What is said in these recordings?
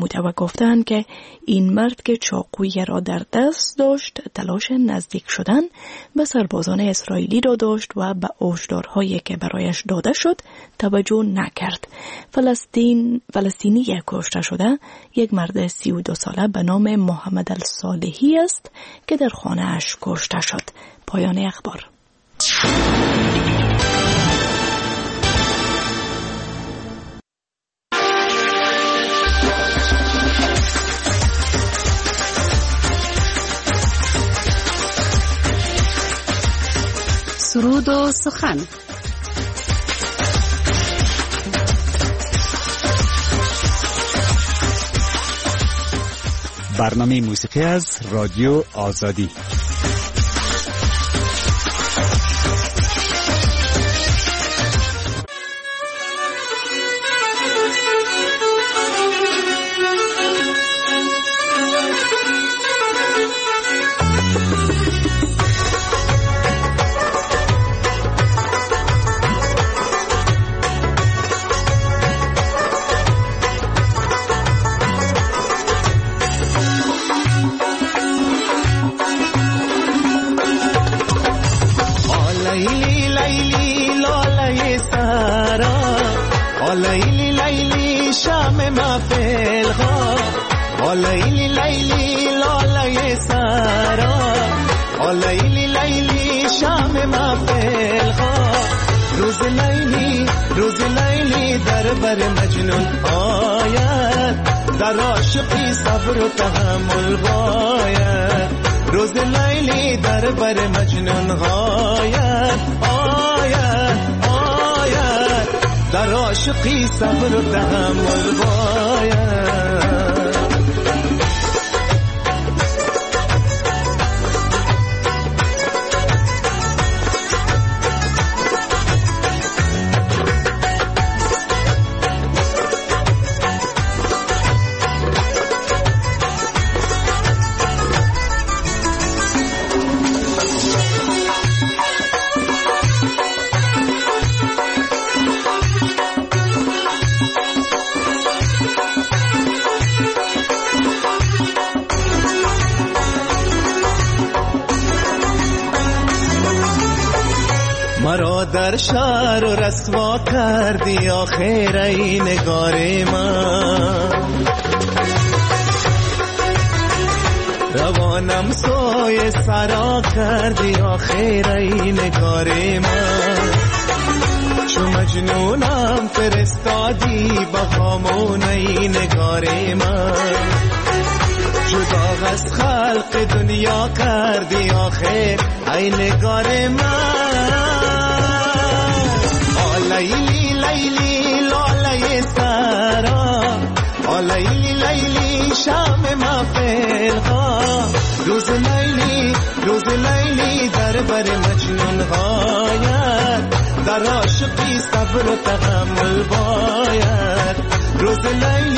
نموده و گفتند که این مرد که چاقویی را در دست داشت تلاش نزدیک شدن به سربازان اسرائیلی را داشت و به هشدارهایی که برایش داده شد توجه نکرد. فلسطینی کشته شده یک مرد 32 ساله به نام محمد الصالحی است که در خانه اش کشته شد. پایان اخبار. سرود و سخن. برنامه موسیقی از رادیو آزادی. روز لیلی در بر مجنون آید، در عاشقی صبر و تحمل باید. روز لیلی در بر مجنون آید، آید، در عاشقی صبر و تحمل باید. مرا در شهر و رسوا کردی آخر ای نگار من، روانم سوی سرا کردی آخر ای نگار من. چو مجنونم فرستادی با خامون ای نگار من، جدا از خلق دنیا کردی آخر ای نگار من. لیلی لیلی لاله سرا، لیلی لیلی شام محفل ها. روز لیلی در بر مجنون هاید، در عاشقی صبر و تحمل باید. روز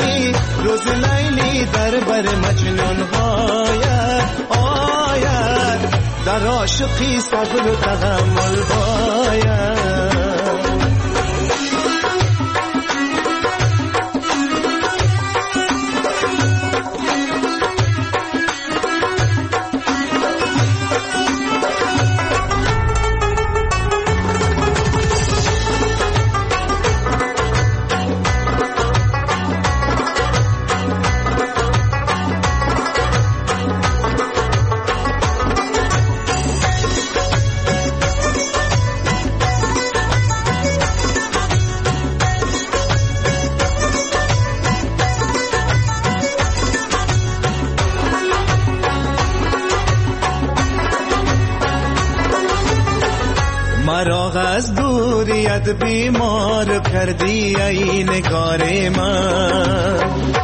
لیلی در بر مجنون هاید، در عاشقی صبر و تحمل باید. مرا از دوریت بیمار کردی ای نگار من،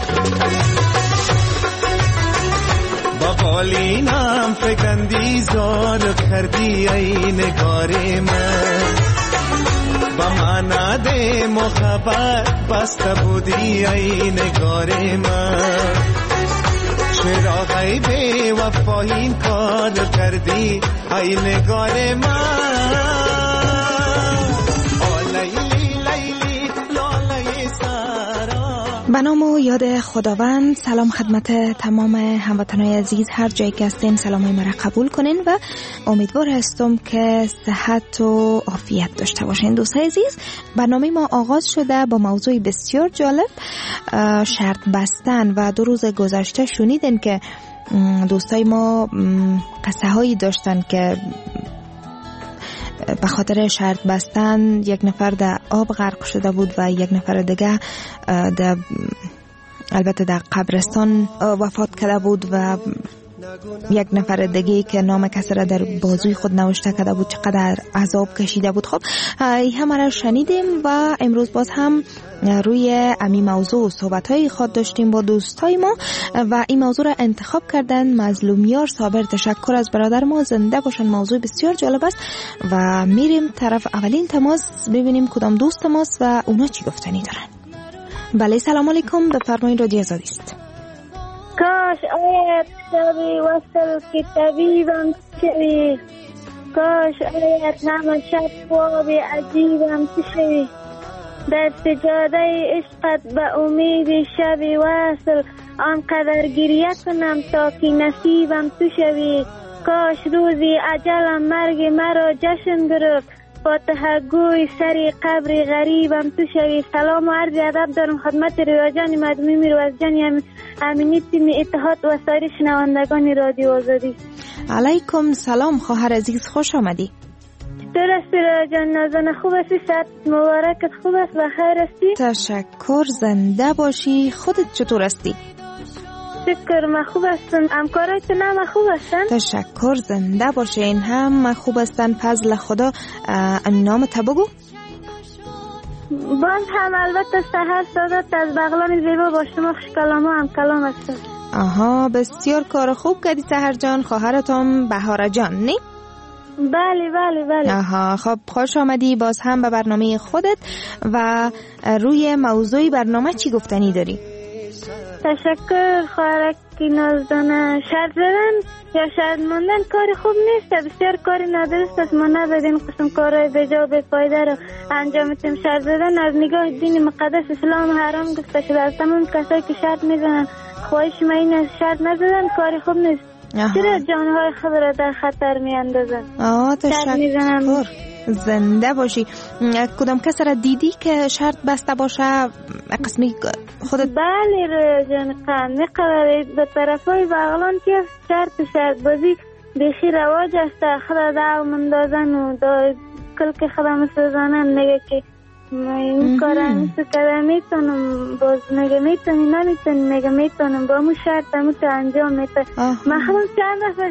با بالینم فکندی زار کردی ای نگار من. با مناد محبت بسته بودی ای نگار من، چرا غیبی وفا این کار کردی ای نگار من. به نام و یاد خداوند. سلام خدمت تمام هموطنان عزیز، هر جایی که هستین سلامای مرا قبول کنین و امیدوار هستم که صحت و عافیت داشته باشین. دوستای عزیز، برنامه ما آغاز شده با موضوع بسیار جالب، شرط بستن. و 2 روز گذشته شنیدین که دوستای ما قصه هایی داشتن که به خاطر شرط بستن یک نفر در آب غرق شده بود و یک نفر دیگه البته در قبرستان وفات کرده بود و یک نفر دیگه که نام کسی را در بازوی خود نوشته کرده بود چقدر عذاب کشیده بود. خب همه را شنیدیم و امروز باز هم روی امی موضوع صحبت‌های خود داشتیم با دوستای ما و این موضوع را انتخاب کردن مظلومیار صابر. تشکر از برادر ما، زنده باشن. موضوع بسیار جالب است و میریم طرف اولین تماس ببینیم کدام دوست ماست و اونا چی گفتنی دارن. بله، سلام علیکم، بفرمایید، رادیو آزادی است. کاش آیت شبی وصل که طبیبم شوی، کاش آیت همه شب خواب عجیبم شوی، در سجاده عشقت به امید شبی وصل آنقدر گریه کنم تا که نصیبم تو شوی، کاش روزی اجلم مرگ مرا جشن گرفت، فاتحه گوی سری قبر غریبم تو شوی. سلام و عرض ادب دارم خدمت ریاجان مدمی میروزجان امینی تیم اتحاد و سایر شنوندگان رادیو آزادی. علیکم سلام خواهر عزیز، خوش آمدی. چطور هستی ریاجان نازن؟ خوب هستی؟ صحت مبارکت خوب است؟ بخیر هستی؟ تشکر، زنده باشی. خودت چطور هستی؟ شکر، من خوب هستم. همکارایتون هم خوب هستن؟ تشکر، زنده باشین. هم خوب هستن فضل خدا. نامت بگو. باز هم البته سحر سادات از بغلان زیبا با شما خوش کلام هم کلام هستم. آها، بسیار کار خوب کردی سحر جان. خواهرتم بهاره جان نی؟ بله بله بله. آها، خب خوش آمدی باز هم به برنامه خودت و روی موضوع برنامه چی گفتنی داری؟ تشکر خواهرکی نازدانه. شرط زدن یا شرط ماندن کار خوب نیست، بسیار کار نادرست است. ما نباید این قسم کارهای بجا و بی‌فایده رو انجام بدیم. شرط زدن از نگاه دین مقدس اسلام حرام گفته شده. از تمام کسایی که شرط میزنن خواهش من این است شرط نزدن کار خوب نیست. چرا جانهای خود را در خطر میاندازن؟ تشکر، زنده باشی. کدام کس را دیدی که شرط بسته باشه قسمی خودت؟ بله جان قند قراره به طرفای بغلان که شرط بازی بیخی رواج است. خدا دعو مندازن و کل که خدا مسوزانن میگه که این کارم میتو کده میتونم، باز میگه میتونی نمیتونی، میگه میتونم، با مو شرط همو تو انجام میتونم. من خودم چند دفعه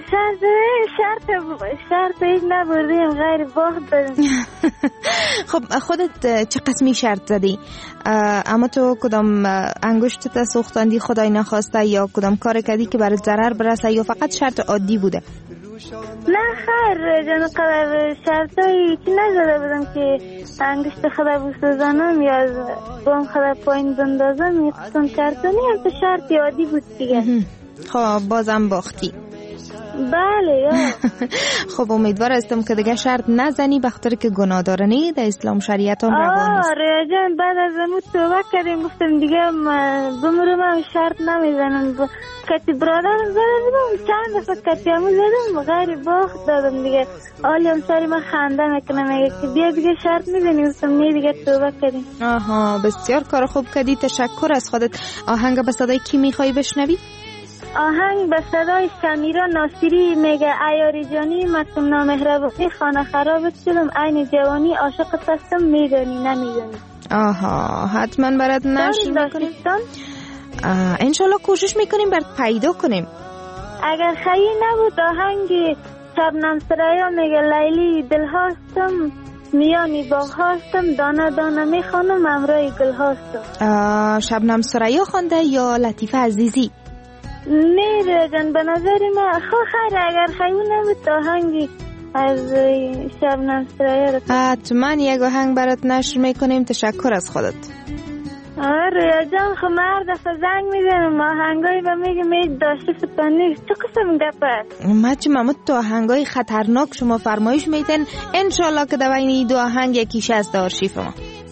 شرط هیچ نبردیم، غیر باخت داریم. خب خودت چه قسمی شرط زدی؟ اما تو کدام انگشتت سوختاندی خدای نخواسته یا کدام کار کردی که برات ضرر برسه یا فقط شرط عادی بوده؟ نه خیر جان قرار شرطایی چی نزده بودم که انگشت خدا بسوزانم یا بام خدا پایین بندازم. یک قسم شرطانی هم تو شرطی عادی بود دیگه. خب بازم باختی. بله. خب امیدوار هستم که دیگه شرط نزنی بخاطر که گناه دارنی در اسلام شریعت هم روا نیست. آره جان، بعد از امو توبه کردیم گفتم دیگه بمرم هم شرط نمیزنم. کتی برادرم زدم چند دفعه کتی همو زدم غیر باخت دادم دیگه. آلی هم ساری من خنده میکنم میگه که بیا دیگه شرط میزنیم. گفتم نه دیگه توبه کردیم. آها، بسیار کار خوب کردی. تشکر از خودت. آهنگ به صدای کی میخوایی بشنوی؟ آهنگ به صدای سمیرا ناصری میگه ایاری جانی مکتم نامهربانی خانه خرابت شدم عین جوانی عاشقت هستم میدانی نمیدانی. آها، حتما برات نشر میکنیم. انشالله کوشش میکنیم برات پیدا کنیم. اگر خیلی نبود آهنگ شبنم سرایا میگه لیلی دل هاستم میانی باغ هاستم دانه دانه میخوانم امرای گل هاستم. شبنم سرایا خوانده یا لطیفه عزیزی؟ نه جان، به نظر من خیر اگر خیلی نبود آهنگی از شبنم سرایا رو حتما یک آهنگ برات نشر میکنیم. تشکر از خودت. آره جان، خب هر دفعه زنگ میزنم آهنگایی و میگم داشته فتان نیست. چه قسم گپ است؟ ما چه ممت تو آهنگای خطرناک شما فرمایش میتین، انشالله که در بین این دو آهنگ یکیش از آرشیف ما.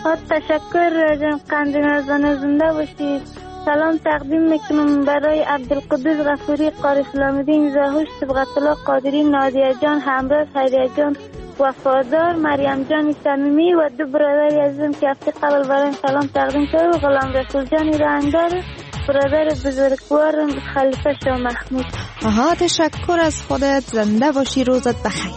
تشکر جناب قند نازدان، زنده باشید. سلام تقدیم میکنم برای عبدالقدوس غفوری، قاری سلام‌الدین زاهوش، صبغت الله قادری، نادیه جان همراز، خیریه جان وفادار، مریم جان صمیمی و دو برادر عزیزم که هفته قبل برای سلام تقدیم کرد و غلام رسول جان رنگدار، برادر بزرگوارم خلیفه شاه محمود. تشکر از خودت، زنده باشی، روزت بخیر.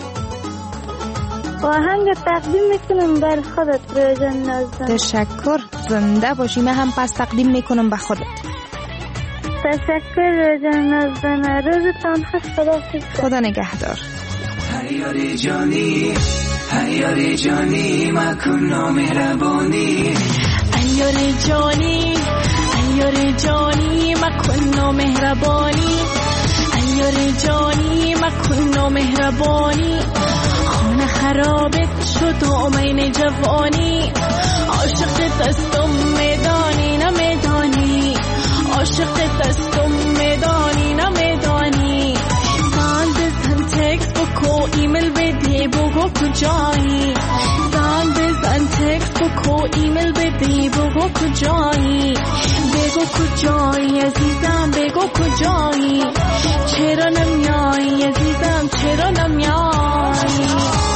آهنگ تقدیم میکنم بر خودت روزن نازدان. تشکر، زنده باشی. من هم پس تقدیم میکنم به خودت. تشکر روزن نازدان، روزتان خوش. خدا نگهدار. هیاری جانی، هیاری جانی، مکن نامهربانی. هیاری جانی، هیاری جانی، مکن نامهربانی. هیاری جانی، مکن نامهربانی. خانه خرابت شد آمین جوانی. عاشق دستم میدانی نمیدانی، عاشق دستم میدانی نمیدانی. زنگ بزن تکس بکو، ایمیل بدی بگو کجایی. زنگ بزن تکس بکو، ایمیل بدی بگو کجایی. بگو کجایی عزیزم، بگو کجایی. چرا نمیایی عزیزم، چرا نمیایی.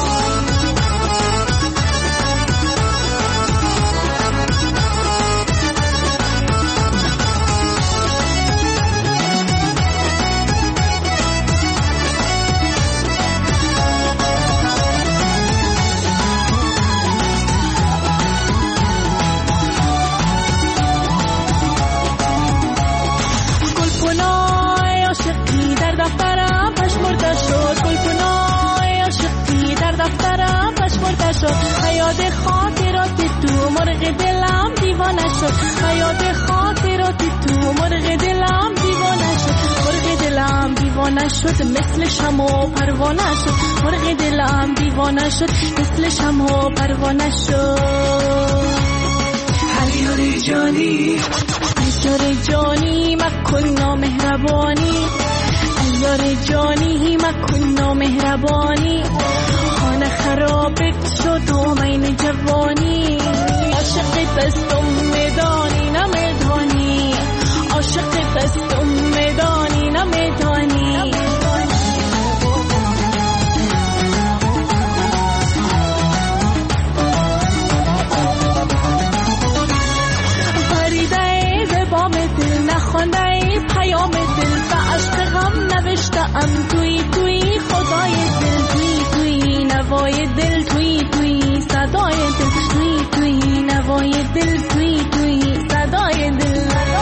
حیات خاطرات تو مرغ دلم دیوانه شد. حیات خاطرات تو مرغ دلم دیوانه شد. مرغ دلم دیوانه شد، مثل شمع پروانه شد. مرغ دلم دیوانه شد، مثل شمع پروانه شد. هیاری جانی، هیاری جانی، مکن نامهربانی. هیاری جانی، مکن نامهربانی. خانه خرابت شد آمین جوانی. عاشق دستم میدانی نمیدانی، عاشق دستم میدانی نمیدانی. فریده زبام دل، نخوانده پیام دل، به عشق غم نوشتم توی توی خدای دل. توی نوای دل، توی صدای دل، توی نوای دل، توی صدای دل.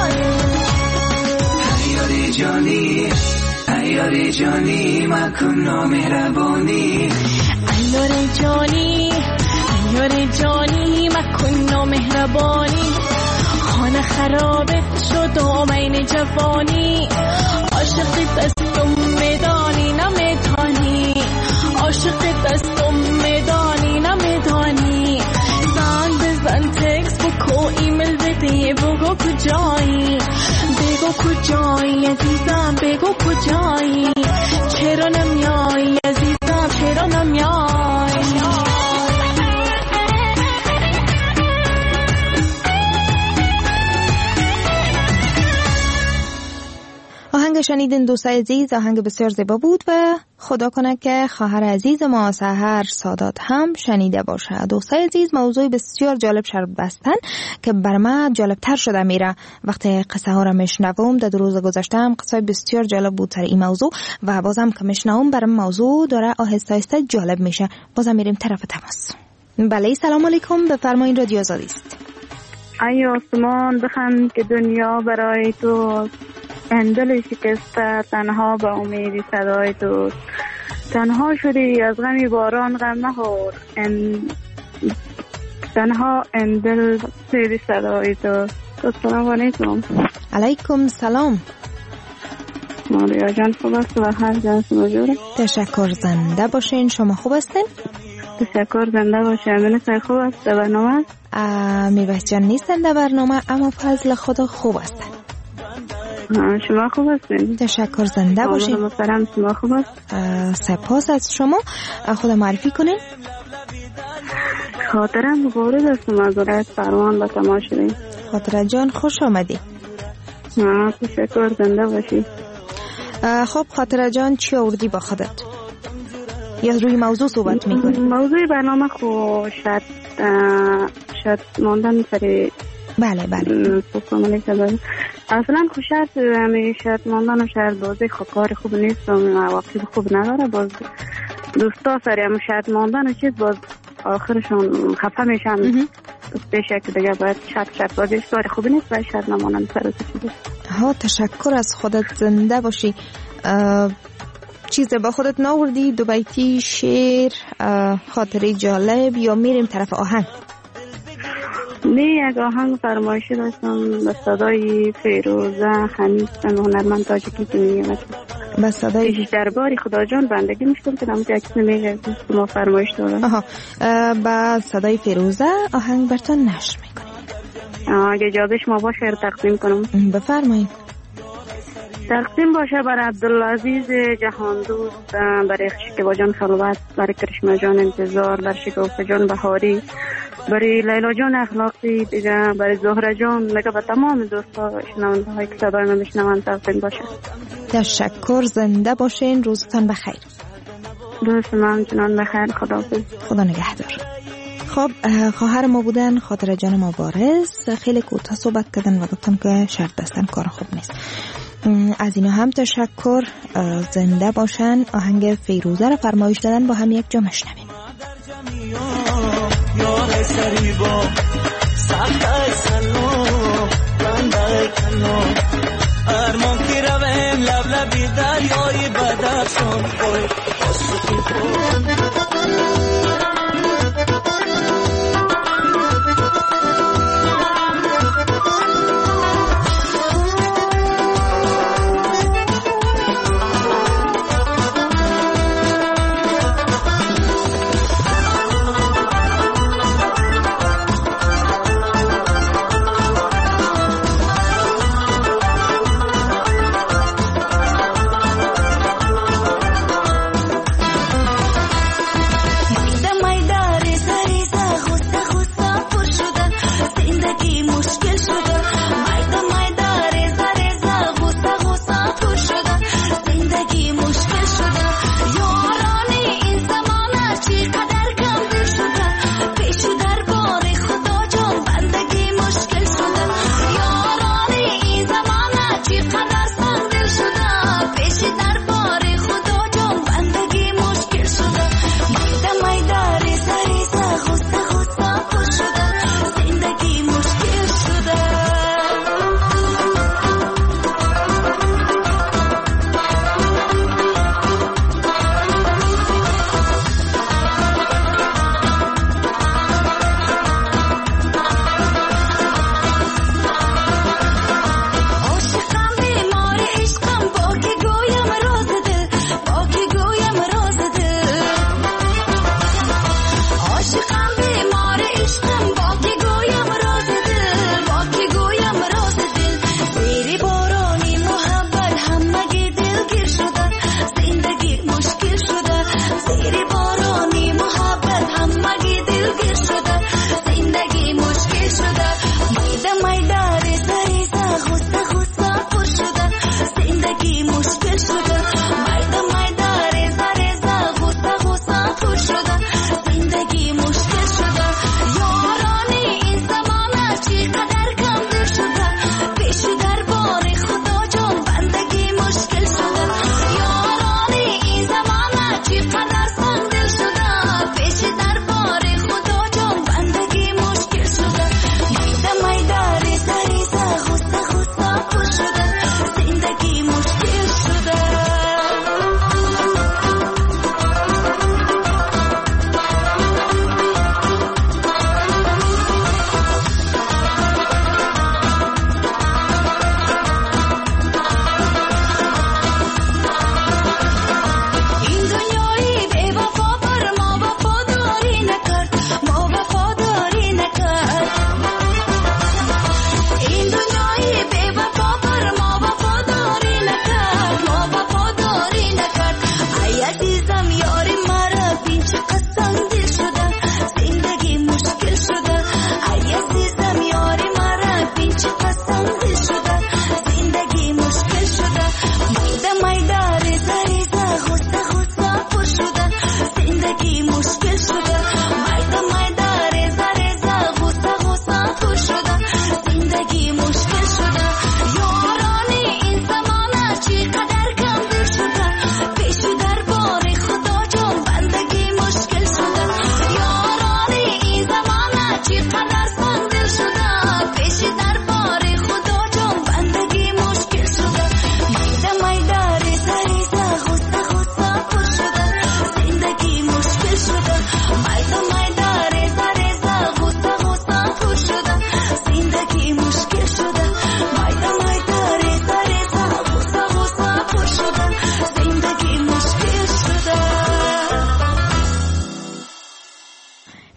هیاری جانی، هیاری جانی، مکن نامهربانی. هیاری جانی، هیاری جانی، مکن نامهربانی. خانه خرابت شد آمین جوانی. عاشق دستم میدانی نمیدانی، عاشق دستم میدانی نمیدانی. زنگ بزن تکس بکو، ایمیل بدی بگو کجایی. بگو کجایی عزیزم، بگو کجایی. چرا نمیایی عزیزم، چرا نمیایی. آهنگ شنیدین دوستای عزیز، آهنگ بسیار زیبا بود و خدا کنه که خواهر عزیز ما سحر سادات هم شنیده باشه. دوستای عزیز، موضوع بسیار جالب شد بستن که بر من جالب تر شده میره وقتی قصه ها را میشنوم. در روز گذشته هم قصه بسیار جالب بود تر این موضوع و بازم که میشنوم برام موضوع داره آهسته آهسته جالب میشه. بازم میریم طرف تماس. بله، سلام علیکم، بفرمایید، رادیو آزادی است. ای آسمان بخند که دنیا برای تو، اندل شکسته تنها به امید صدای تو. تنها شدی از غمی باران غم نخور، تنها اندل سیر صدای تو. السلام علیکم. علیکم سلام. ماریا جان خوب است و هر جان سمجوره. تشکر، زنده باشین. شما خوب هستین؟ تشکر، زنده باشه. امین سای خوب است در برنامه؟ میوش جان نیستن در برنامه، اما فضل خدا خوب هستن. شما خوب هستین؟ تشکر، زنده باشین. محترم، شما خوب است؟ سپاس از شما. خود معرفی کنین. خاطره مبارز هستم از ولایت پروان به تماشایی. خاطره جان خوش آمدی. تشکر، زنده باشی. خب خاطره جان چی آوردی با خودت؟ یا روی موضوع صحبت میکنی؟ موضوع برنامه خو شاید ماندن سری. بله اصلا خوشت همیشه ماندن و شاید بازی کار خوب نیست و مواقع خوب نداره. باز دوستا سری هم شاید ماندن و چیز باز آخرشون خفه میشن پیشه که دیگه باید شاید بازیش کار خوب نیست و شاید نمانن سر چیزی. تشکر از خودت، زنده باشی. چیز با خودت ناوردی؟ دو بیتی، شعر، خاطره جالب یا میریم طرف آهنگ؟ نه، یک آهنگ فرمایشی داشتم به صدای فیروزه حمید هنرمند تاجیکی که میگه به صدای درباری خدا جان بندگی میشتم که نموز یکی نمیگه که ما فرمایش دارم. به صدای فیروزه آهنگ برتان نشر میکنیم. اگه اجازهش ما باشه تقدیم کنم. بفرمایید. تقدیم باشه برای عبدالعزیز جهان دوست، برای شکیبا جان خلوت، برای کرشمه جان انتظار، برای شکوفه جان بهاری، برای لیلا جان اخلاقی دیگه، برای زهره جان، میگه به تمام دوستا شنونده های که صدای من بشنون تقدیم باشه. تشکر، زنده باشین، روزتان بخیر. دوست من چنان بخیر، خداحافظ. خدا نگهدار. خب خواهر ما بودن خاطره جان مبارز، خیلی کوتاه صحبت کردن و گفتن که شرط دستن کار خوب نیست. از اینا هم تشکر، زنده باشن. آهنگ فیروزه را فرمایش دادن، با هم یک جا مشنویم. یار سریبا سخت سلام بنده کنم ارمان کی رویم لب لبی دریای بدخشان خوی قصدی کن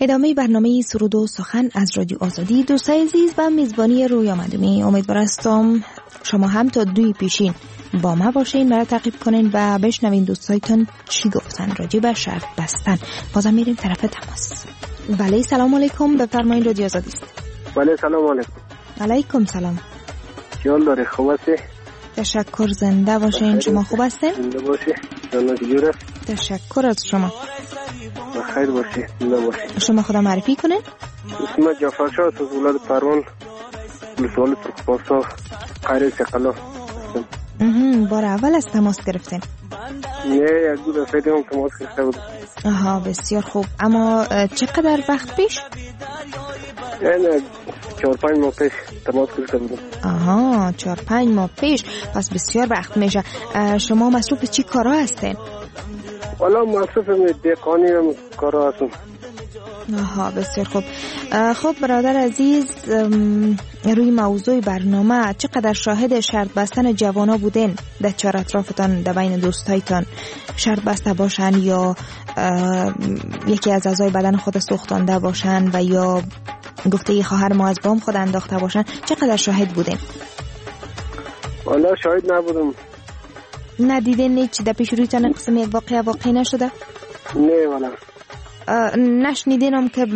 ادامه برنامه سرود و سخن از رادیو آزادی. دوستای عزیز و میزبانی رویا مدومی، امیدوار هستم شما هم تا 2 پیشین با ما باشین، مرا تعقیب کنین و بشنوین دوستایتون چی گفتن راجع به شرط بستن. بازم میریم طرف تماس. بله سلام علیکم، بفرمایید رادیو آزادی است. بله سلام علیکم. علیکم سلام. چیال داری، خوب هستی؟ تشکر، زنده باشین. شما خوب هستین؟ زنده باشی. جانت جور است. تشکر از شما. بخیر باشی، زنده باشی. شما خدا معرفی کنین. اسم جعفر شاه از ولایت پروان، ولسوالی ترکپارسا، قریه سقلا. بار اول از تماس گرفتین؟ نه، یک دو دفعه دیگه تماس گرفته بود. آها بسیار خوب. اما چقدر وقت پیش؟ یعنی 4-5 ماه پیش تماس گرفته بودم. آها 4-5 ماه پیش، پس بسیار وقت میشه. شما مصروف چی کارا هستین؟ والا مصروف دهقانی کارا هستم. آها بسیار خوب. خب برادر عزیز، روی موضوع برنامه چقدر شاهد شرط بستن جوانا بودین در چهار اطرافتان، در بین دوستایتان شرط بسته باشن یا یکی از اعضای بدن خود سوختانده باشن و یا گفته خواهر ما از بام خود انداخته باشن، چقدر شاهد بودین؟ والا شاهد نبودم. ندیدین هیچ در پیش رویتان قسم یک واقعی نشده؟ نه والا. نشنیدینم که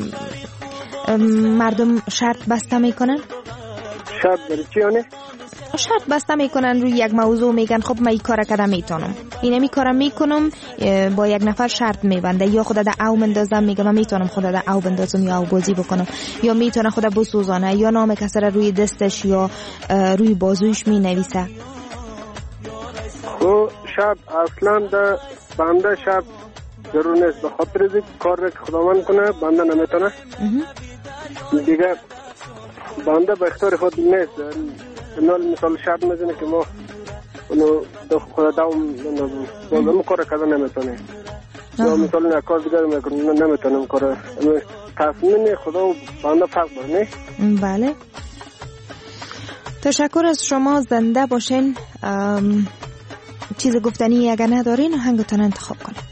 مردم شرط بسته میکنن؟ شرط برای چی آنه؟ شرط بسته میکنن روی یک موضوع، میگن خب من این کار کردم میتونم، اینمی کارم میکنم، با یک نفر شرط میبنده، یا خود در او مندازم، میگه من میتونم خود در او بندازم یا او بازی بکنم، یا میتونه خود بسوزانه، یا نام کسی را روی دستش یا روی بازویش مینویسه. خب شرط اصلا در بنده شرط ضرور نیست، به خاطر از کار را که خداوند کنه بنده نمیتونه. دیگه بنده به اختیار خود نیست. مثال شرط میزنه که ما اونو خدا دوم کار کردن نمیتونه، یا مثال یک کار دیگر نمیتونم کار. تصمیم خدا و بنده فرق داره. بله تشکر از شما، زنده باشین. چیز گفتنی اگر ندارین آهنگتان انتخاب کنین.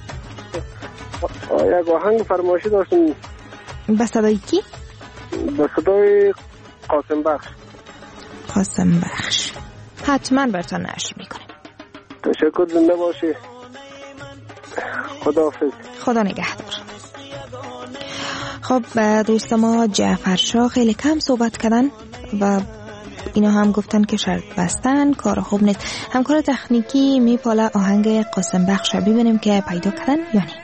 یک آهنگ فرمایشی داشتم. به صدای کی؟ به صدای قاسم بخش. قاسم بخش حتما برتان نشر میکنیم. تشکر، زنده باشی. خداحافظ. خدا نگهدار. خب دوست ما جعفر شاه خیلی کم صحبت کردن و اینا هم گفتن که شرط بستن کار خوب نیست. همکار تکنیکی میپاله آهنگ قاسم بخش ببینیم که پیدا کردن یا نه.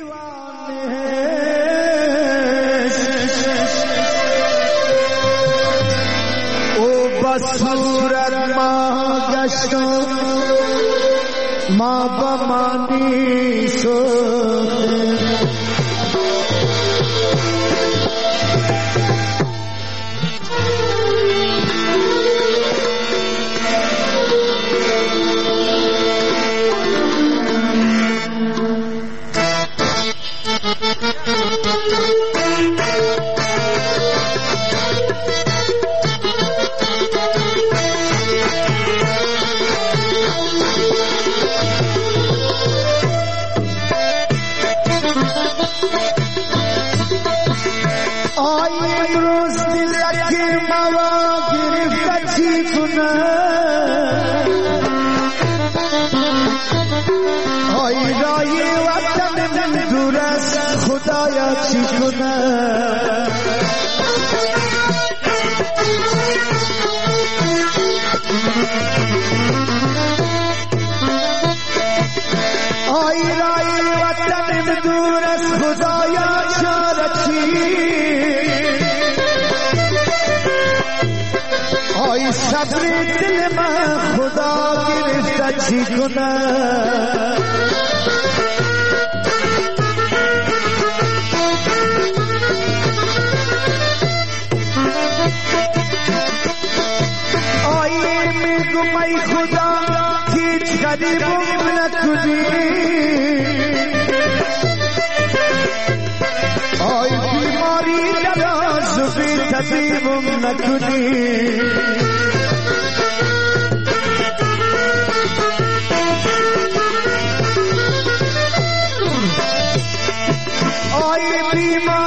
صورت ما گشتم ما با مانی شد خدایا چی کنه آی رای وطن دور از خدایا چاره چی آی صبر دل من خدا گرفته چی کنه ای خدا هیچ غریبم نکنی آی بیماری دراز و بی طبیبم نکنی آی بیماری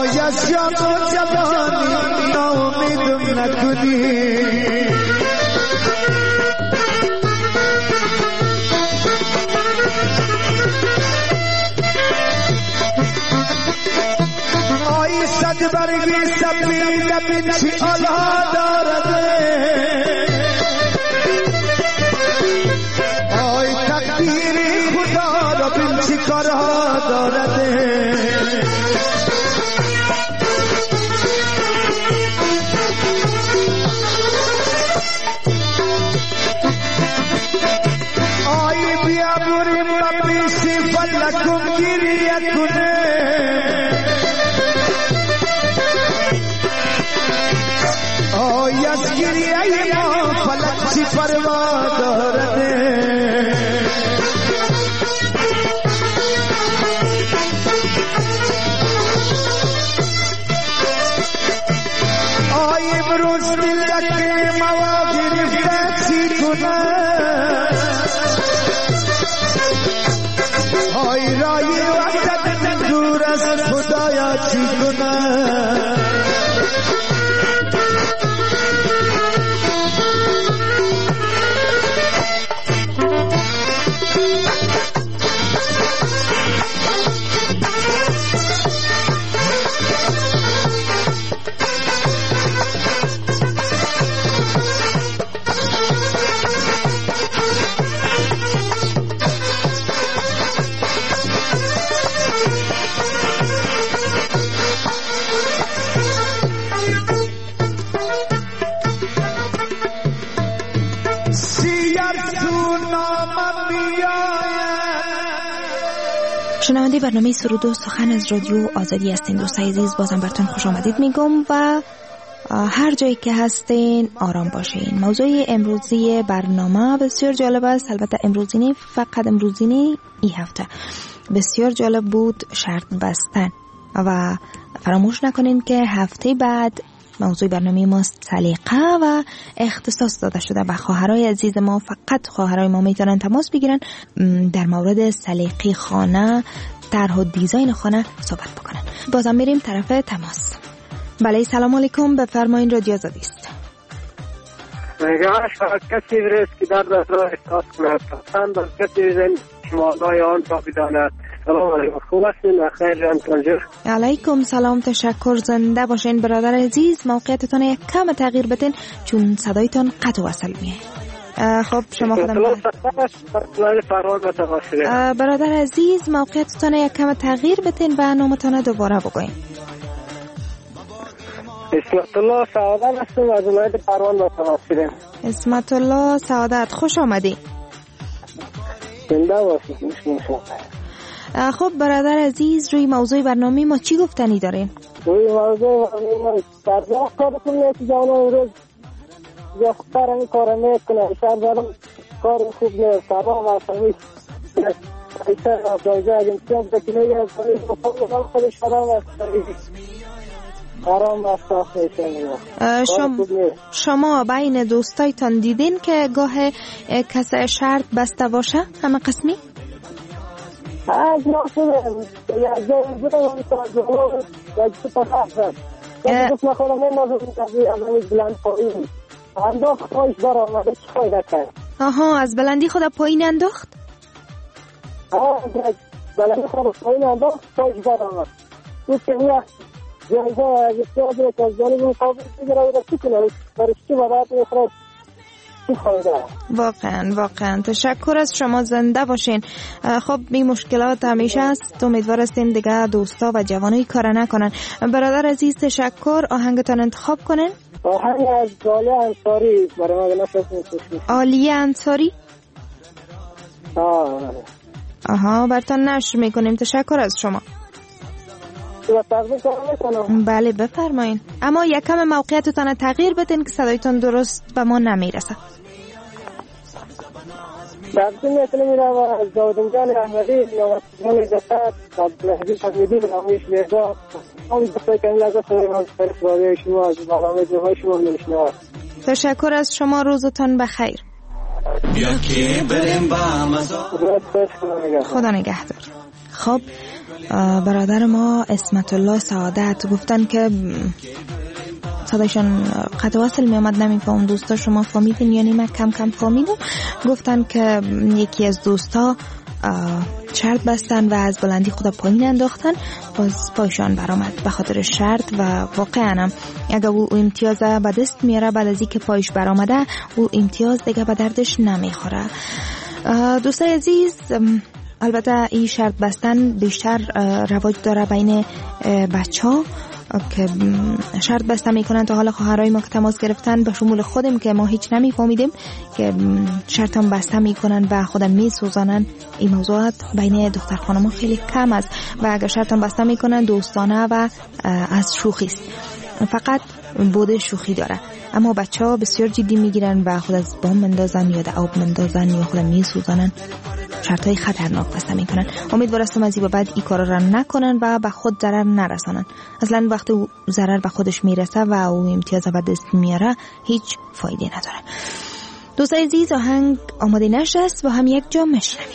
از جان و جوانی ناامیدم نکنی آی صد برگی سپید بین چی آلها دارده آی تقدیری خدا را بین چی کارها دارده آی بیا بریم و پیشی فلکم گیریه کنه آی از گریه ما فلک چی پروا دارده آی امروز دلک ما گرفته چی کنه آی رای وقت دور از خدایا چی کنه شنونده برنامه سرود و سخن از رادیو آزادی هستین. دوستای عزیز بازم براتون خوش آمدید میگم و هر جایی که هستین آرام باشین. موضوع امروزی برنامه بسیار جالب است. البته امروزی نه، فقط امروزی نه، این هفته بسیار جالب بود، شرط بستن. و فراموش نکنین که هفته بعد موضوع برنامه ما سلیقه و اختصاص داده شده به خواهرای عزیز ما. فقط خواهرای ما میتونن تماس بگیرن در مورد سلیقه خانه، طرح و دیزاین خانه صحبت بکنن. بازم میریم طرف تماس. بله سلام علیکم، بفرمایید رادیو آزادی است. نگاهش کسی برست که در دستراه احساس کند پسند از کسی بزن شمالای آن تا بداند. سلام علیکم، خوب هستین؟ خیر جان کنجر. علیکم سلام، تشکر، زنده باشین برادر عزیز. موقعیتتان یک کم تغییر بدین چون صدایتان قطع و وصل میه. خب شما خودم برادر عزیز موقعیتتان یک کم تغییر بدین و نامتان دوباره بگوین. اسمت الله سعادت هستم از ولایت پروان متواصلم. اسمت الله سعادت، خوش آمدی. زنده باشید. خب برادر عزیز، روی موضوع برنامه ما چی گفتنی دارین؟ روی موضوع برنامه ما در کارتون نیست جانا امروز یا خودترمی کار میکنه شهر دارم کار خوب نیست سرام اصلامی ایسا جایزه از امتیاز بکنه یا خودش حرام اصلامی حرام اصلامی. شما بین دوستایتان دیدین که گاه کسی شرط بسته باشه همه قسمی؟ از ناشده یا جایی بودم همی تازه یا جسی پخصد یا جس نخورم این نازم کسی از همی بلند پایین انداخت پایش برآمده چی فایده کرد؟ آها، از بلندی خود پایین انداخت؟ بلندی خود پایین انداخت پایش برآمد. بود که این جایزه از احتیاج که از جانب مقابل بگیره و چی کنه برش چی بدایت میخواد چی فایده؟ واقعا تشکر از شما، زنده باشین. خب این مشکلات همیشه است، امیدوار هستیم دیگه دوستا و جوانای کار نکنن. برادر عزیز تشکر. آهنگتان انتخاب کنن. آهنگ از عالیه انصاری برای ما نشستیم. عالیه انصاری؟ آها براتون نشر میکنیم. تشکر از شما. بله بفرمایین، اما یکم موقعیتتان تغییر بدین که صدایتان درست به ما نمیرسه. بعدی میتونه میره و از داودنجان احمدی نوستان جسد عبدالحبیب حمیدی برنامهش لیزا اون دسته که این لحظه سرمان فرس رادیو شما از برنامه جوهای شما میشنواد. تشکر از شما، روزتان بخیر. بیا که بریم با مزار. خدا نگهدار. خب برادر ما اسمت الله سعادت گفتن که صدایشان قطع وصل می آمد، نمیفهم دوستا شما فهمیدین یا من کم کم فهمیدم. گفتن که یکی از دوستا شرط بستن و از بلندی خود پایین انداختن، باز پایشان برآمد به خاطر شرط و واقعا هم اگر او امتیاز به دست میاره بعد از اینکه پایش برآمده او امتیاز دیگه به دردش نمیخوره. دوستای عزیز، البته این شرط بستن بیشتر رواج داره بین بچه‌ها که شرط بسته میکنن. تا حالا خواهرای ما که تماس گرفتن به شمول خودم که ما هیچ نمیفهمیدیم که شرط هم بسته میکنن و خودم میسوزانن. این موضوعات بین دختر خانم خیلی کم است و اگر شرط هم بسته میکنن دوستانه و از شوخی است، فقط بوده شوخی داره. اما بچه ها بسیار جدی میگیرن و خود از بام مندازن یا آب مندازن یا خود میسوزانن، شرطهای خطرناک بسته میکنن. امیدوار هستم از این بعد این کارا را نکنن و به خود ضرر نرسانن. اصلا وقتی ضرر به خودش میرسه و او امتیاز به دست میاره هیچ فایده نداره. دوستای عزیز، آهنگ آماده نشست و هم یک جا مشنویم.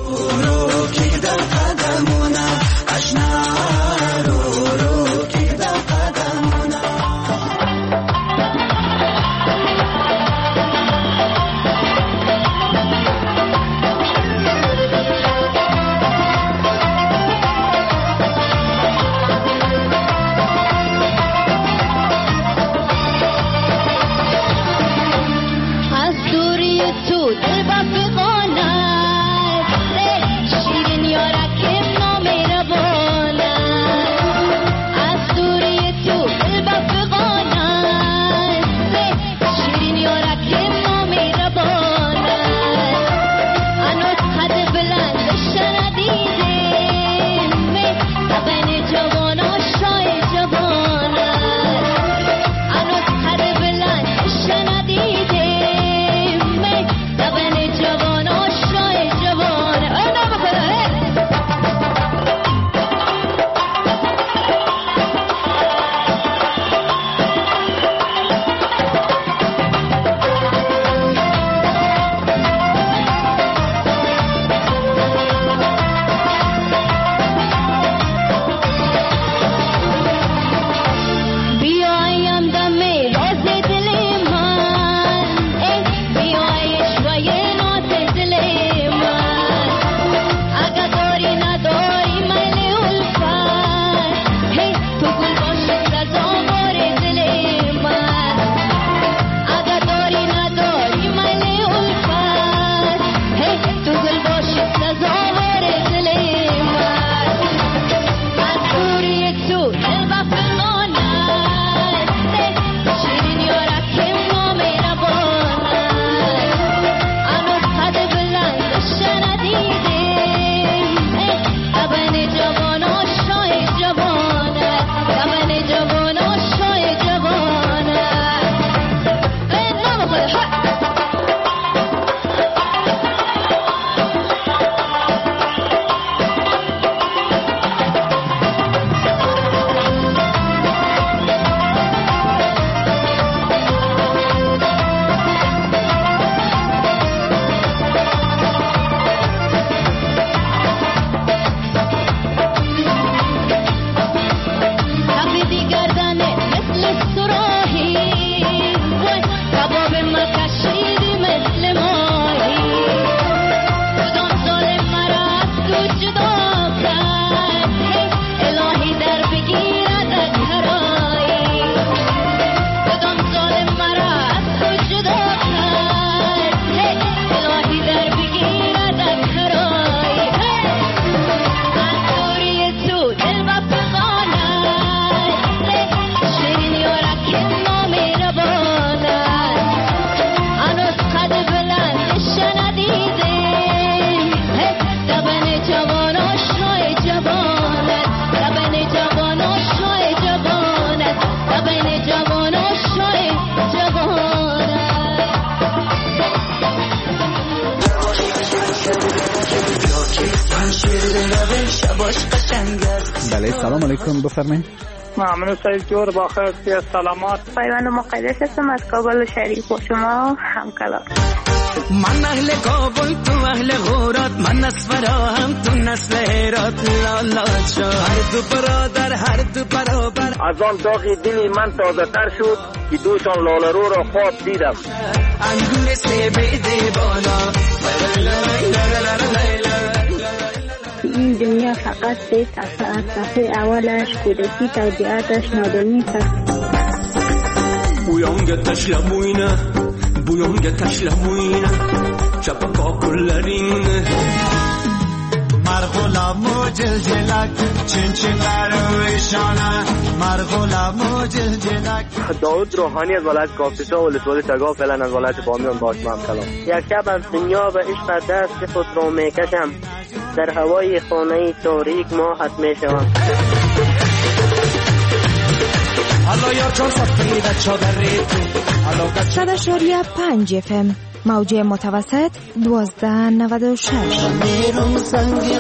بله، سلام علیکم، بفرمایید. ممنون سعید جور، با خیر، سلامات. پیوند مقدس هستم از کابل شریف و شما همکلام. من اهل کابل تو اهل غورات، من نصفراهم تو نسل هرات. لالا جان هر دو برادر هر دو برابر. از آن داغی دلی من تازه تر شد که دوشان لاله رو را خواب دیدم. انگور سبیده بالا. این دنیا فقط سه صفحه از صفحه اولش کودکی توضیحاتش نادانی است. Buyonga tashlamoyna chapaka kullaring مرغلامو جلجلک چنچنگر ویشانه مرغلامو جلجلک. داود روحانی از ولایت کاپیسا و ولسوالی تگاه فعلا از ولایت بامیان باشم. سلام. یک شب از دنیا و عشق دست خود را میکشم، در هوای خانه تاریک ماهت میشوم. صد اشاریه 5 FM موجه متوسط 1296. من میرم سنگ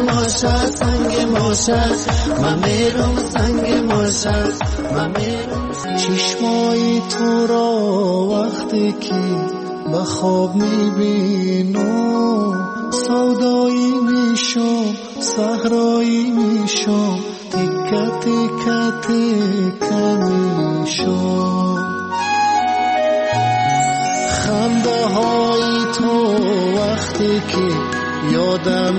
ماشد من میرم سنگ ماشد من میرم. چشمای تو را وقتی که به خواب میبینم سودایی میشم صحرایی میشم تیکه تیکه تیکه میشم. خنده های تو وقتی که یادم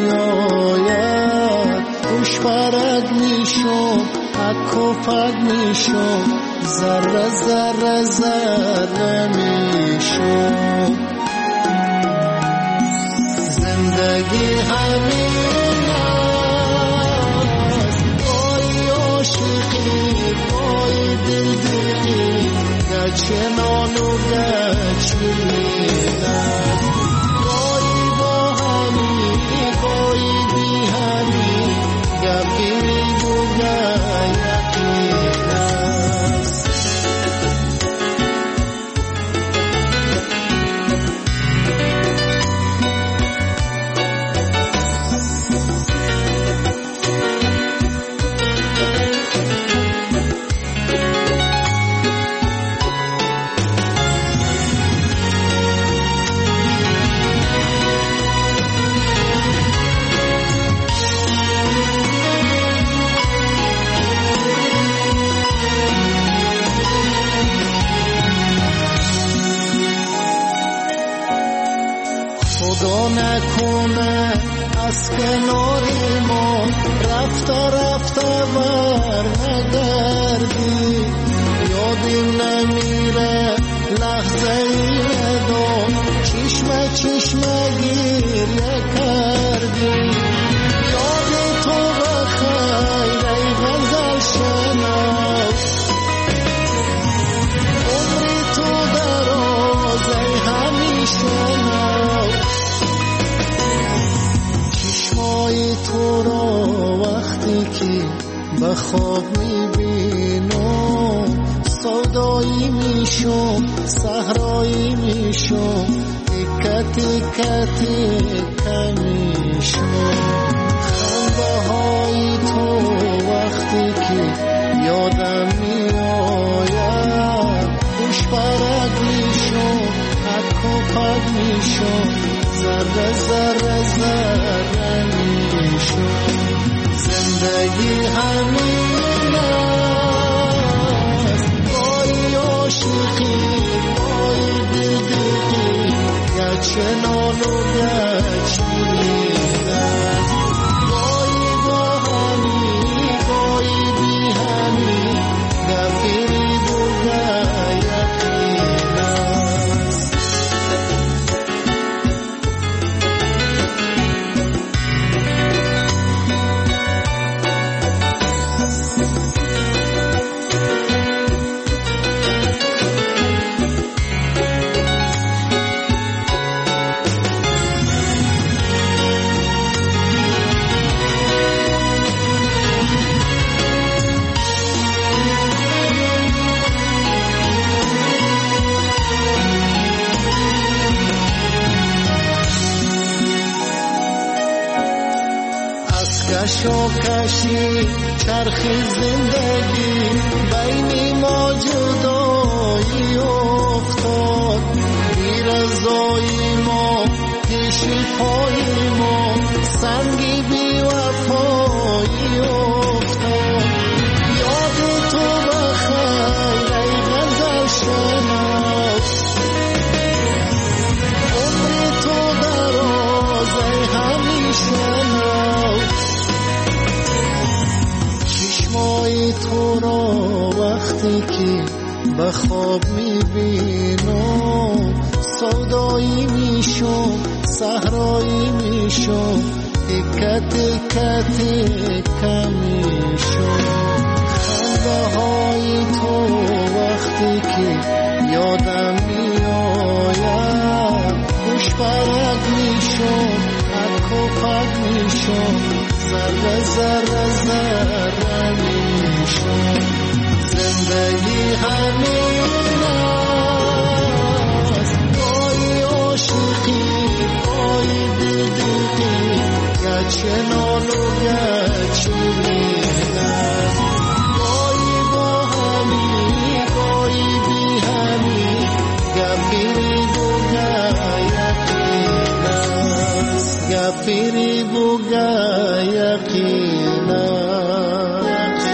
میآید خوش برد میشم اکوپد میشم ذره ذره ذره میشم. زندگی همین است بای عاشقی بای دلدلی گچنان و گچمیدن بای با همی بای بی همی گپی میگو یقین است. نکنه از کنار ما رفته رفته بر نگردی یادیم نمیره لحظه ای ندام چشمه چشمه گریه کردی یادی تو بخیر ای غزل شنو عمری تو دراز ای همیشه نو. تو را وقتی که به خواب میبینم سودایی میشم صحرایی میشم تیکه تیکه تیکه میشم. خنده های تو وقتی که یادم میآید خوش برد میشم اکوپد میشم ذره ذره ذره میشم. زندگی همین است بای عاشقی بای دلدلی گچنان و گچمیدن بای با همی بای بی همی گپی میگو یقین است. کشی چرخی زندگی بین ما جدایی افتاد بی رضای ما پیش پای ما سنگی بی وفایی افتاد. یاد تو بخیر ای غزل شناس، عمر تو دراز ای همیشه ناز. چشمای تو را وقتی که به خواب میبینم سودایی میشم، صحرایی میشم، تکه تکه تکه میشم. خنده های تو وقتی که یادم میآید خوش برگ میشم، حک و پک میشم، ذره ذره ذره میشم. زندگی همین است، گاهی عاشقی گاهی بی‌دلی، گرچه نان و گرچه میل است. گاهی با همی گاهی بی همی، گپی بگو یقین است، گپی بگو یقین است.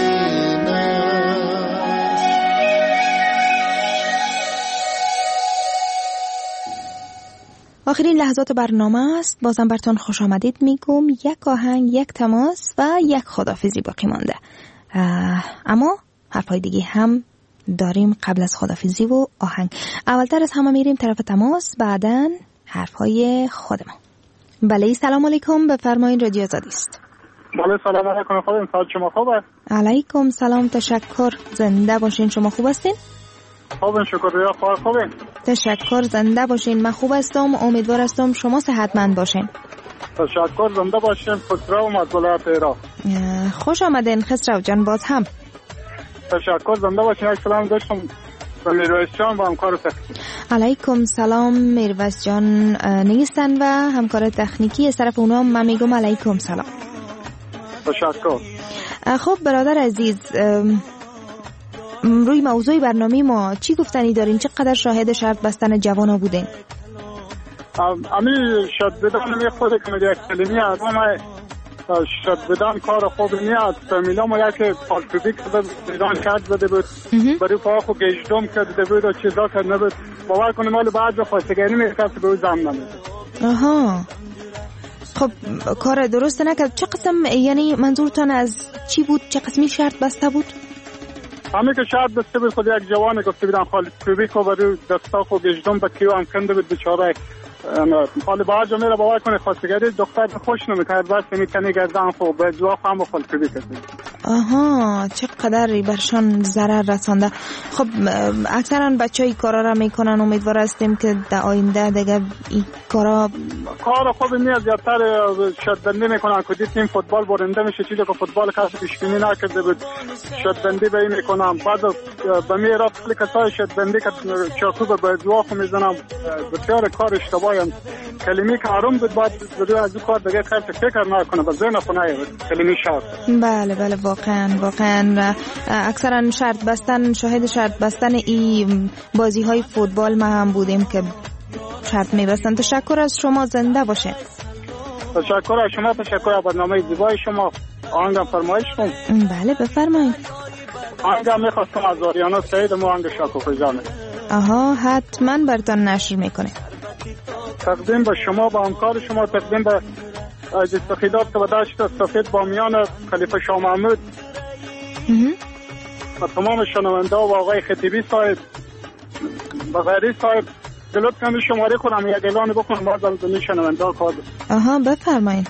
آخرین لحظات برنامه است. بازم براتون خوش آمدید میگم. یک آهنگ، یک تماس و یک خداحافظی باقی مانده. اما حرفای دیگه هم داریم قبل از خداحافظی و آهنگ. اولتر از همه میریم طرف تماس، بعدن حرفای خودمون. بله سلام علیکم، بفرمایید رادیو آزادی است. بله سلام علیکم، خودم سلام، شما خوبه؟ علیکم سلام، تشکر، زنده باشین. شما خوب هستین؟ خوبم شکر، یا خوبه؟ تشکر، زنده باشین. من خوب هستم، امیدوار هستم شما صحتمند باشین. تشکر، زنده باشین. خسرو از ولایت ایران. خوش آمدین خسرو جان. باز هم تشکر، زنده باشین. یک سلام داشتم به میرویس جان و همکار تکنیکی. علیکم سلام. میرویس جان نیستن و همکار تکنیکی از طرف اونا من میگم علیکم سلام. تشکر. خب برادر عزیز، روی موضوع برنامه ما چی گفتنی دارین؟ چقدر شاهد شرط بستن جوانا بودین؟ امی شد بدان می خود کنید یک کلمی آدم شد بدان کار خوب نیاد. فامیلا ما یک پالتوبیک بدان کرد زده بود، برای پاکو گشتم کرده بود و چیزا کرد نبود. باور کنیم مال بعد خواستگانی میکرد به او زم نمید. آها، خب کار درست نکرد. چه قسم، یعنی منظورتان از چی بود؟ چه قسمی شرط بسته بود؟ همین که شرط بسته بود خود یک جوان گفته بودن خالی توبیکو برای دستا خو گشتم به کیو هم کنده بود بیچاره. حالا با جا میره باور کنه خواستگاری دختر خوش نمیکرد، بس میکنه گردن خو به جوا هم خال توبیک کرد. آها، چقدر برشان ضرر رسانده. خب اکثرا بچه‌ای کارا را میکنن. امیدوار هستیم که در آینده دیگه این کار خوب نیست. زیادتر شدبندی میکنن که تیم فوتبال برنده میشه، چیزی که فوتبال کسی پیشبینی نکرده بود شدبندی به این میکنن. بعد به میرا خیلی کسای شدبندی که چاکو به جوا خو میزنن. بسیار کار اشتباهی هم. کلمی که حرام بود بعد بدون از کار دیگه کار فکر نکنه به ذهن خو نیاد کلمی شرط. بله بله، واقعا اکثرا شرط بستن، شاهد شرط بستن این بازی های فوتبال ما هم بودیم که شرط میبستن. تشکر از شما، زنده باشه. تشکر از شما، تشکر از برنامه زیبای شما. آهنگم فرمایش کن. بله بفرمایید. آهنگم میخواستم از آریانا سعید و آهنگ شاکو خیزانه. آها، حتما براتون نشر میکنه. تقدیم به شما، به همکار شما، تقدیم به جستخیدات که به دشت سفید بامیان خلیفه شاه محمود و تمام شنونده و آقای خطیبی صاحب و غیری صاحب. دلت کنم شماره کنم یک اعلان بکنم باز از دنی شنونده ها کار. آها بفرمایید.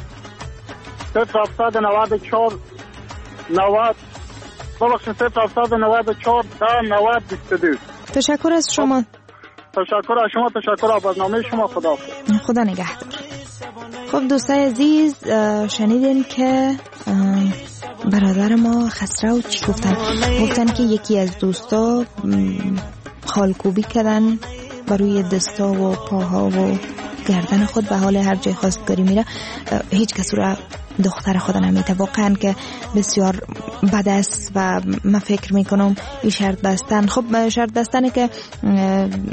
0794 90 ببخشید 0794 90 22. تشکر از شما. تشکر از شما، تشکر از برنامه شما. خدا نگهدار. خب دوستای عزیز، شنیدین که برادر ما خسرو چی گفتن که یکی از دوستا خالکوبی کردن بروی دستا و پاها و گردن خود، به حال هر جای خواستگاری میره هیچ کس را دختر خود نمیته. واقعا که بسیار بد است و من فکر میکنم این شرط بستن، خب شرط بستنه که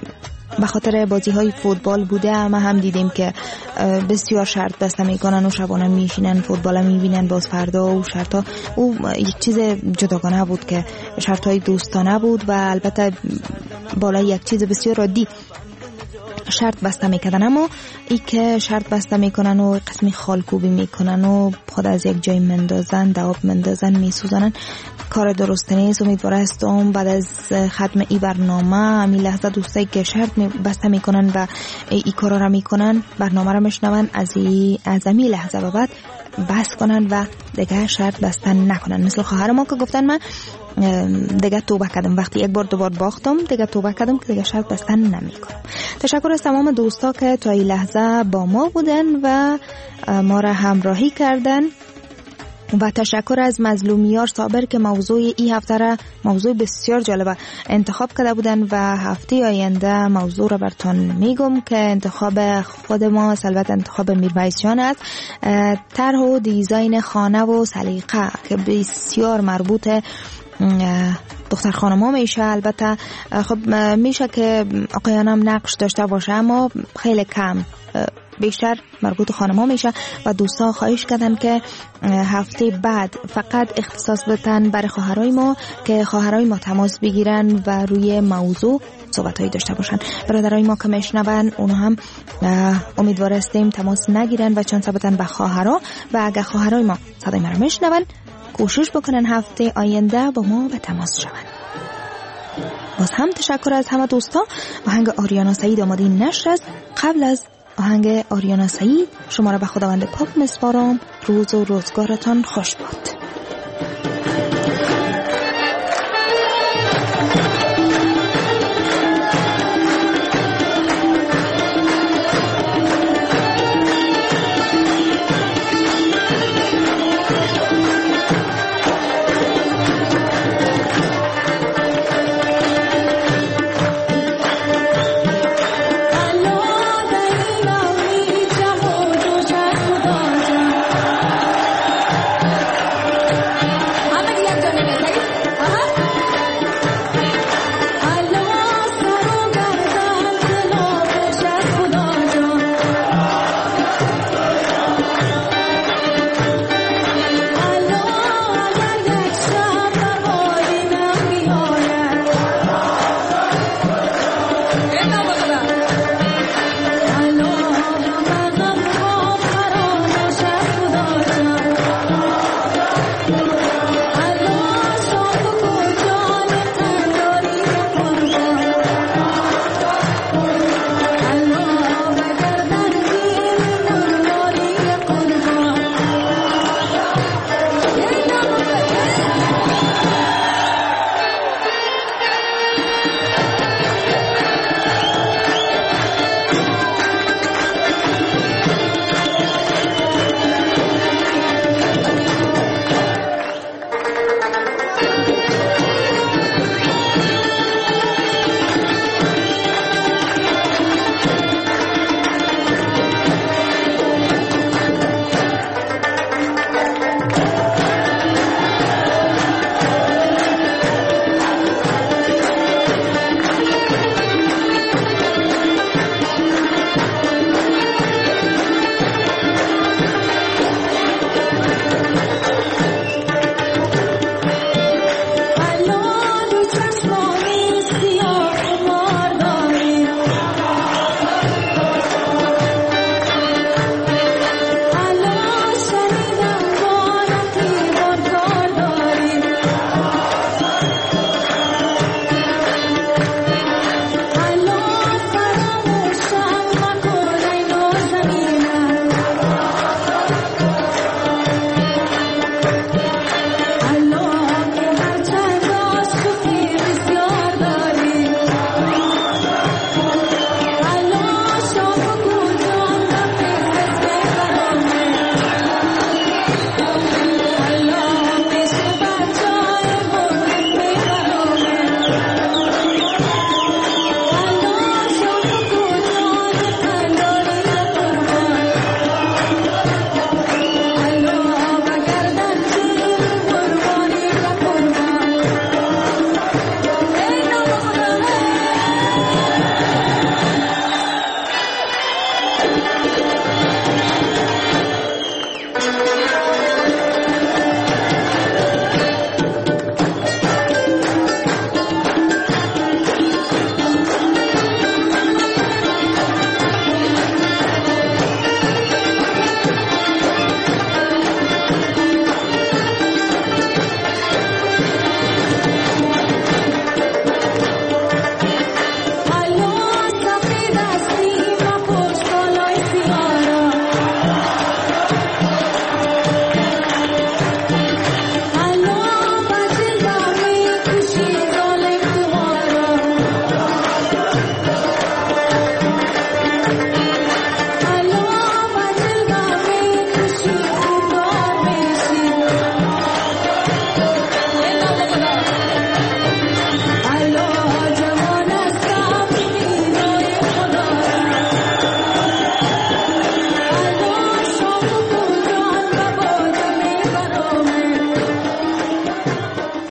به خاطر بازی های فوتبال بوده. ما هم دیدیم که بسیار شرط بسته میکنن و شبانه میشینن فوتبال میبینن، باز فردا و شرط ها. او یک چیز جداگانه بود که شرط های دوستانه بود و البته بالای یک چیز بسیار عادی شرط بسته میکردن. اما ای که شرط بسته میکنن و قسمی خالکوبی میکنن و خود از یک جای مندازن، دواب مندازن، میسوزنن، کار درست نیست. امیدوار هستم بعد از ختم ای برنامه همین لحظه دوستایی که شرط بسته میکنن و ای کارا را میکنن برنامه را میشنون از همین لحظه به بعد بس کنن و دیگه شرط بسته نکنن. مثل خواهر ما که گفتن من دیگه توبه کردم، وقتی یک بار دوبار باختم دیگه توبه کردم که دیگه شرط بسته نمیکنم. تشکر از تمام دوستا که تا این لحظه با ما بودن و ما را همراهی کردن و تشکر از مظلومیار صابر که موضوع این هفته را موضوع بسیار جالب انتخاب کرده بودن و هفته آینده موضوع را براتون میگم که انتخاب خود ما البته انتخاب میرویس جان است. طرح و دیزاین خانه و سلیقه که بسیار مربوط دختر خانم‌ها میشه. البته خب میشه که آقایانم نقش داشته باشه اما خیلی کم، بیشتر مربوط خانم‌ها میشه و دوستا خواهش کردن که هفته بعد فقط اختصاص بدن برای خواهرای ما که خواهرای ما تماس بگیرن و روی موضوع صحبتایی داشته باشن. برادرای ما که میشنون اونها هم امیدوار هستیم تماس نگیرن و چند بدن به خواهرا و اگر خواهرای ما صدای ما رو میشنون کوشش بکنن هفته آینده با ما به تماس شون. باز هم تشکر از همه دوستا. آهنگ آریانا سعید آماده نشر است. قبل از آهنگ آریانا سعید شما را به خداوند پاک میسپارم. روز و روزگارتان خوش باد.